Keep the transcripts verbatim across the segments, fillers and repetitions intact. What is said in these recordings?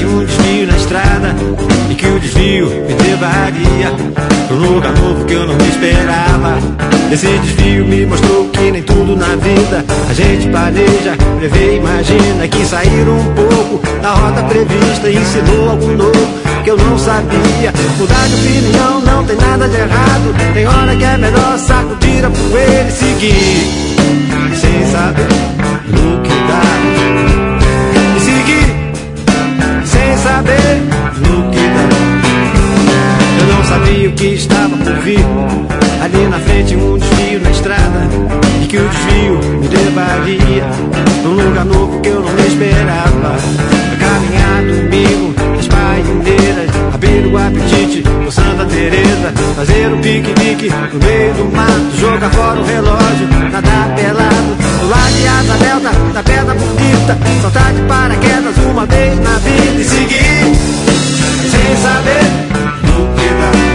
frente um desvio na estrada e que o desvio me levaria pra um lugar novo que eu não esperava. Esse desvio me mostrou que nem tudo na vida a gente planeja, prevê, imagina. Que sair um pouco da rota prevista ensinou algo novo que eu não sabia. Mudar de opinião não tem nada de errado. Tem hora que é melhor sacudir a poeira e seguir, sem saber no que dá. E seguir, sem saber no que dá. Eu não sabia o que estava por vir. Ali na frente um desvio na estrada e que o desvio me levaria num lugar novo que eu não esperava. Caminhar domingo nas paineiras, abrir o apetite por Santa Teresa, fazer um piquenique no meio do mato, jogar fora o relógio, nadar pelado, pular de asa delta na pedra bonita, saltar de paraquedas uma vez na vida e seguir, sem saber no que dá.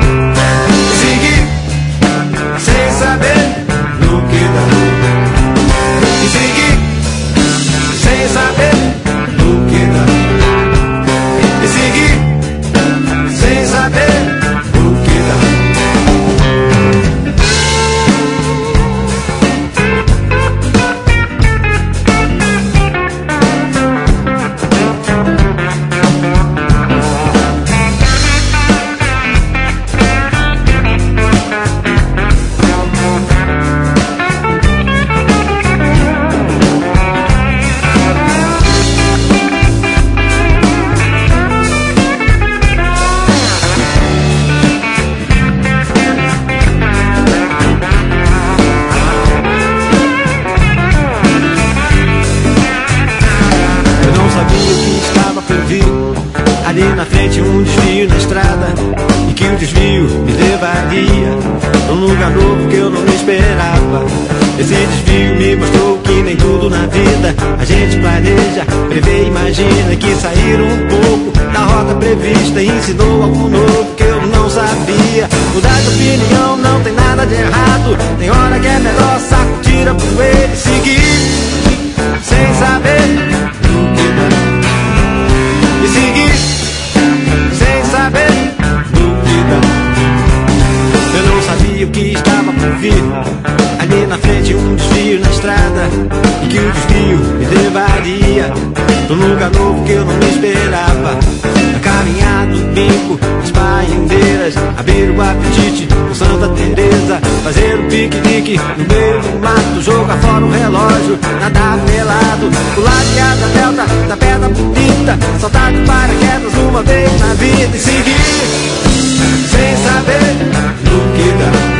Sem saber no que dá. E seguir, sem saber no que dá. E seguir, sem saber no que dá. Ali na frente um desvio na estrada e que o desvio me levaria num lugar novo que eu não esperava. Esse desvio me mostrou que nem tudo na vida a gente planeja, prevê, imagina. Que sair um pouco da rota prevista ensinou algo novo que eu não sabia. Mudar de opinião não tem nada de errado. Tem hora que é melhor sacudir a poeira e seguir, sem saber no que dá. E seguir, sem saber no que dá. Eu não sabia o que estava por vir. Ali na frente um desvio na estrada e que o desvio me levaria num lugar novo que eu não esperava. A caminhar domingo nas paineiras, abrir o apetite com Santa Teresa, fazer um piquenique no meio do mato, jogar fora o relógio, nadar pelado, pular de asa delta da pedra bonita, saltar de paraquedas uma vez na vida e seguir, sem saber no que dá.